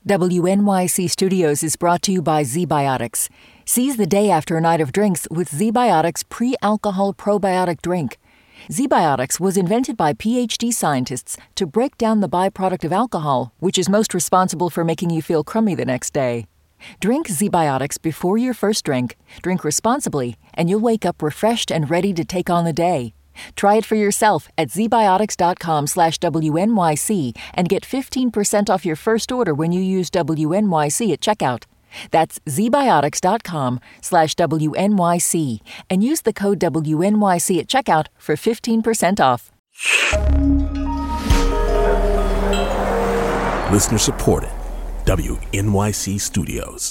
WNYC Studios is brought to you by ZBiotics. Seize the day after a night of drinks with ZBiotics pre-alcohol probiotic drink. ZBiotics was invented by PhD scientists to break down the byproduct of alcohol, which is most responsible for making you feel crummy the next day. Drink ZBiotics before your first drink, drink responsibly, and you'll wake up refreshed and ready to take on the day. Try it for yourself at zbiotics.com/WNYC and get 15% off your first order when you use WNYC at checkout. That's zbiotics.com/WNYC and use the code WNYC at checkout for 15% off. Listener supported. WNYC Studios.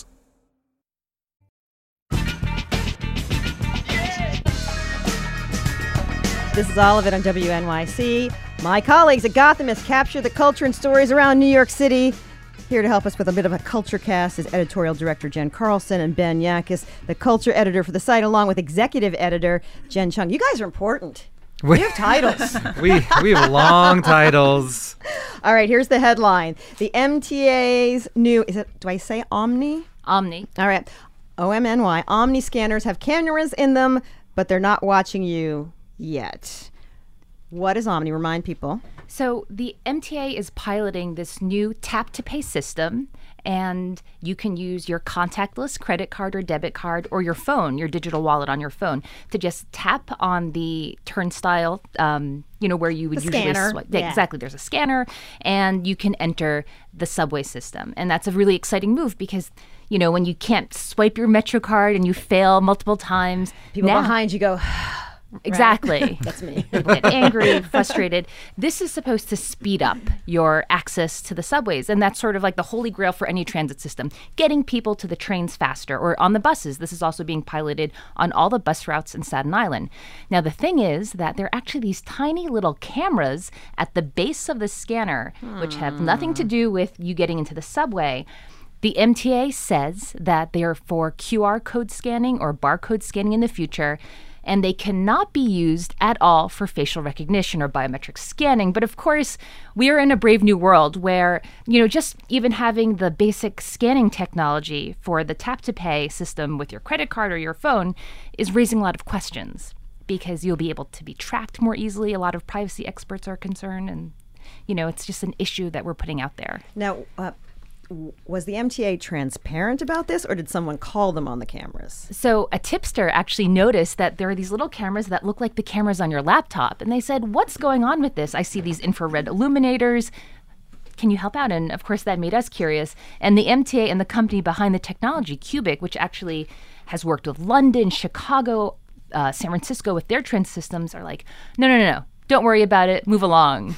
This is all of it on WNYC. My colleagues at Gothamist capture the culture and stories around New York City. Here to help us with a bit of a culture cast is editorial director Jen Carlson and Ben Yakis, the culture editor for the site, along with executive editor Jen Chung. You guys are important. We have titles. we have long titles. All right, here's the headline. The MTA's new, do I say Omni? Omni. All right, OMNY. Omni scanners have cameras in them, but they're not watching you yet. What is Omni? Remind people. So the MTA is piloting this new tap-to-pay system, and you can use your contactless credit card or debit card or your phone, your digital wallet on your phone, to just tap on the turnstile, where you would usually swipe. Yeah. Exactly. There's a scanner, and you can enter the subway system. And that's a really exciting move because, when you can't swipe your Metro card and you fail multiple times. People behind you go... Exactly. Right. That's me. People get angry, frustrated. This is supposed to speed up your access to the subways. And that's sort of like the holy grail for any transit system, getting people to the trains faster or on the buses. This is also being piloted on all the bus routes in Staten Island. Now, the thing is that there are actually these tiny little cameras at the base of the scanner, which have nothing to do with you getting into the subway. The MTA says that they are for QR code scanning or barcode scanning in the future, and they cannot be used at all for facial recognition or biometric scanning. But of course, we are in a brave new world where, just even having the basic scanning technology for the tap-to-pay system with your credit card or your phone is raising a lot of questions because you'll be able to be tracked more easily. A lot of privacy experts are concerned, and, it's just an issue that we're putting out there. Now, was the MTA transparent about this, or did someone call them on the cameras? So a tipster actually noticed that there are these little cameras that look like the cameras on your laptop. And they said, what's going on with this? I see these infrared illuminators. Can you help out? And of course, that made us curious. And the MTA and the company behind the technology, Cubic, which actually has worked with London, Chicago, San Francisco with their transit systems, are like, no. Don't worry about it. Move along.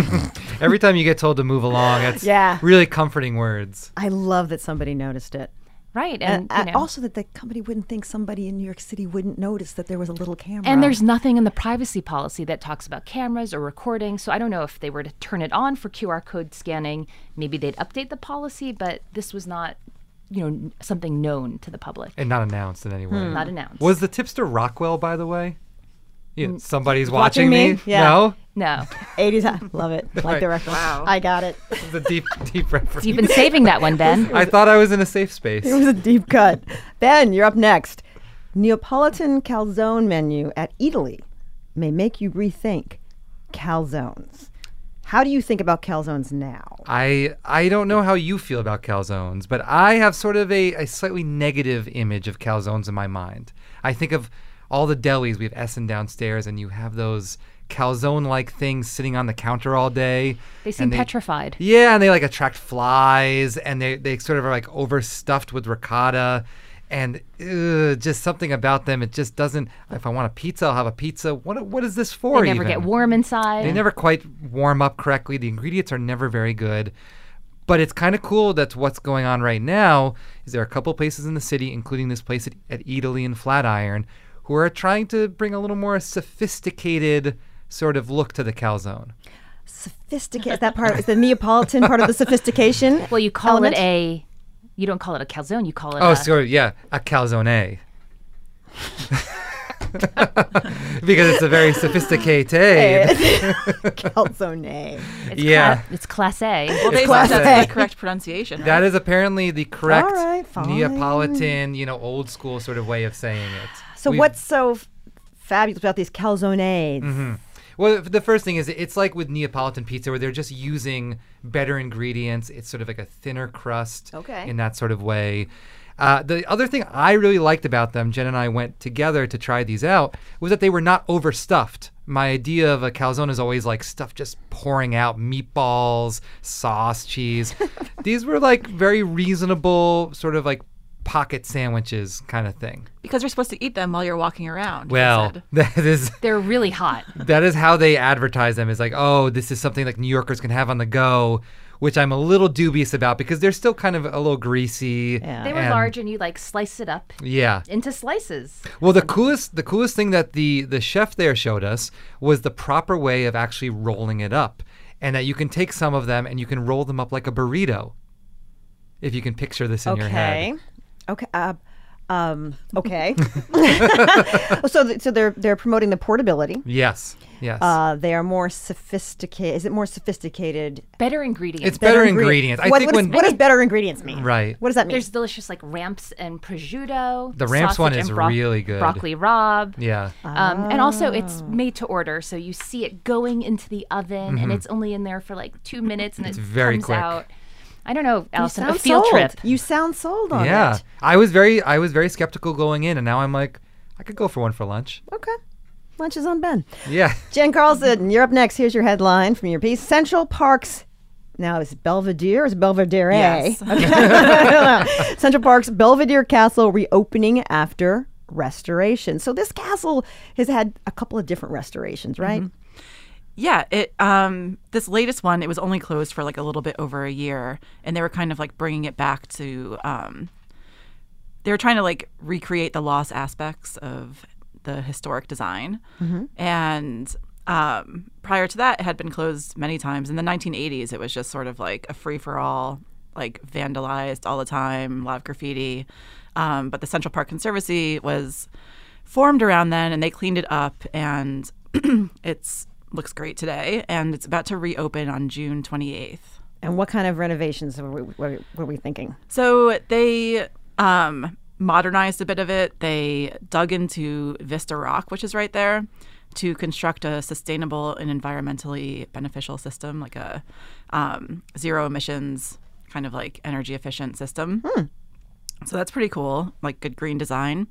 Every time you get told to move along, it's really comforting words. I love that somebody noticed it. Right. And also that the company wouldn't think somebody in New York City wouldn't notice that there was a little camera. And there's nothing in the privacy policy that talks about cameras or recording. So I don't know if they were to turn it on for QR code scanning, maybe they'd update the policy, but this was not, something known to the public. And not announced in any way. Not announced. Was the tipster Rockwell, by the way? Yeah, somebody's watching me? Yeah. No. 80s. Love it. Like the reference. Wow. I got it. It was a deep reference. You've been saving that one, Ben. I thought I was in a safe space. It was a deep cut. Ben, you're up next. Neapolitan calzone menu at Eataly may make you rethink calzones. How do you think about calzones now? I don't know how you feel about calzones, but I have sort of a slightly negative image of calzones in my mind. I think of all the delis. We have Essen downstairs, and you have those calzone-like things sitting on the counter all day. They seem petrified. Yeah, and they attract flies, and they sort of are overstuffed with ricotta, and just something about them. It just doesn't. If I want a pizza, I'll have a pizza. What is this for? They never get warm inside. They never quite warm up correctly. The ingredients are never very good. But it's kind of cool that what's going on right now is there are a couple places in the city, including this place at Eataly and Flatiron, who are trying to bring a little more sophisticated sort of look to the calzone. Sophisticated? Is the Neapolitan part of the sophistication? Well, you call it you don't call it a calzone, you call it a calzone. Because it's a very sophisticated. Calzone. It's Class A. Well, they Class said A. that's the correct pronunciation. Right? That is apparently the correct All right, fine. Neapolitan, old school sort of way of saying it. So what's so fabulous about these calzones? Well, the first thing is it's like with Neapolitan pizza where they're just using better ingredients. It's sort of like a thinner crust in that sort of way. The other thing I really liked about them, Jen and I went together to try these out, was that they were not overstuffed. My idea of a calzone is always like stuff just pouring out, meatballs, sauce, cheese. These were like very reasonable sort of like pocket sandwiches kind of thing. Because you're supposed to eat them while you're walking around. Well, They're really hot. that is how they advertise them. Is like, oh, this is something like New Yorkers can have on the go, which I'm a little dubious about because they're still kind of a little greasy. Yeah. They were large, and you like slice it up into slices. Well, the coolest thing that the chef there showed us was the proper way of actually rolling it up, and that you can take some of them and you can roll them up like a burrito. If you can picture this in your head. Okay. Okay. So they're promoting the portability. Yes. They are more sophisticated. Is it more sophisticated? Better ingredients. It's better ingredients. What does better ingredients mean? Right. What does that mean? There's delicious like ramps and prosciutto. The ramps one is really good. Broccoli rabe. Yeah. And also it's made to order, so you see it going into the oven, and it's only in there for like 2 minutes, and It's it very comes quick. out. I don't know, Allison. You A sound field sold. trip. You sound sold on Yeah. it. I was very skeptical going in, and now I'm like, I could go for one for lunch. Okay. Lunch is on Ben. Yeah. Jen Carlson, you're up next. Here's your headline from your piece. Central Park's, now is it Belvedere or is it Belvedere? Yes. Okay. Central Park's Belvedere Castle reopening after restoration. So this castle has had a couple of different restorations, right? Yeah, this latest one, it was only closed for like a little bit over a year, and they were kind of like bringing it back to they were trying to like recreate the lost aspects of the historic design. And prior to that, it had been closed many times. In the 1980s, it was just sort of like a free-for-all, like vandalized all the time, a lot of graffiti. But the Central Park Conservancy was formed around then, and they cleaned it up, and it's looks great today, and it's about to reopen on June 28th. And what kind of renovations were we thinking? So they modernized a bit of it. They dug into Vista Rock, which is right there, to construct a sustainable and environmentally beneficial system, like a zero emissions, kind of like energy efficient system. So that's pretty cool, like good green design.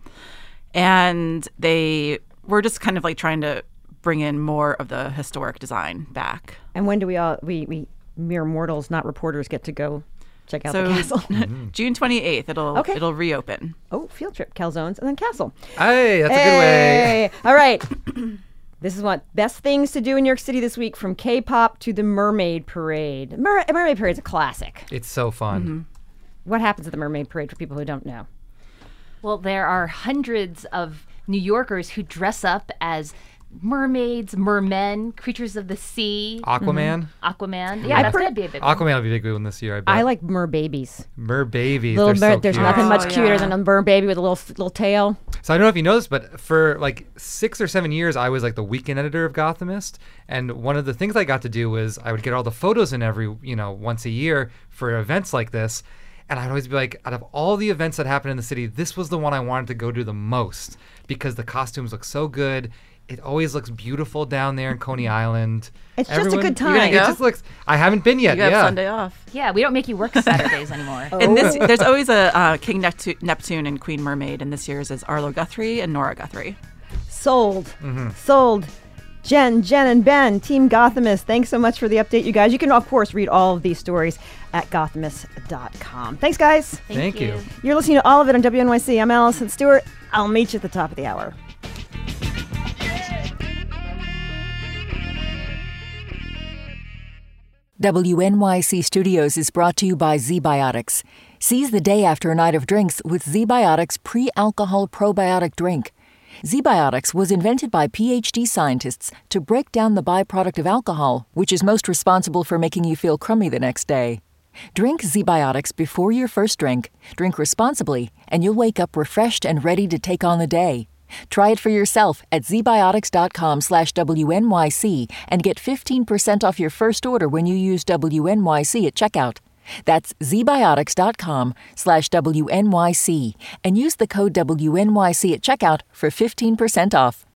And they were just kind of like trying to bring in more of the historic design back. And when do we mere mortals, not reporters, get to go check out the castle? June 28th, it'll reopen. Oh, field trip, calzones, and then castle. Hey, that's a good way. All right. This is what best things to do in New York City this week, from K-pop to the Mermaid Parade. Mermaid Parade's a classic. It's so fun. What happens at the Mermaid Parade for people who don't know? Well, there are hundreds of New Yorkers who dress up as mermaids, mermen, creatures of the sea. Aquaman. Aquaman. Yeah, that's going to be a big one. Aquaman will be a big one this year, I bet. I like merbabies. Merbabies. Little They're so there's cute. nothing much Oh, cuter yeah. than a merbaby with a little tail. So I don't know if you know this, but for like 6 or 7 years, I was like the weekend editor of Gothamist. And one of the things I got to do was I would get all the photos in every, once a year for events like this. And I'd always be like, out of all the events that happen in the city, this was the one I wanted to go to the most because the costumes look so good. It always looks beautiful down there in Coney Island. It's just a good time. gonna It go? just looks. I haven't been yet. You have Yeah. Sunday off. Yeah, we don't make you work Saturdays anymore. And there's always a King Neptune and Queen Mermaid, and this year's is Arlo Guthrie and Nora Guthrie. Sold. Sold. Jen, and Ben, Team Gothamist, thanks so much for the update, you guys. You can, of course, read all of these stories at gothamist.com. Thanks, guys. Thank you. You're listening to all of it on WNYC. I'm Allison Stewart. I'll meet you at the top of the hour. WNYC Studios is brought to you by ZBiotics. Seize the day after a night of drinks with ZBiotics pre-alcohol probiotic drink. ZBiotics was invented by PhD scientists to break down the byproduct of alcohol, which is most responsible for making you feel crummy the next day. Drink ZBiotics before your first drink, drink responsibly, and you'll wake up refreshed and ready to take on the day. Try it for yourself at zbiotics.com/WNYC and get 15% off your first order when you use WNYC at checkout. That's zbiotics.com/WNYC and use the code WNYC at checkout for 15% off.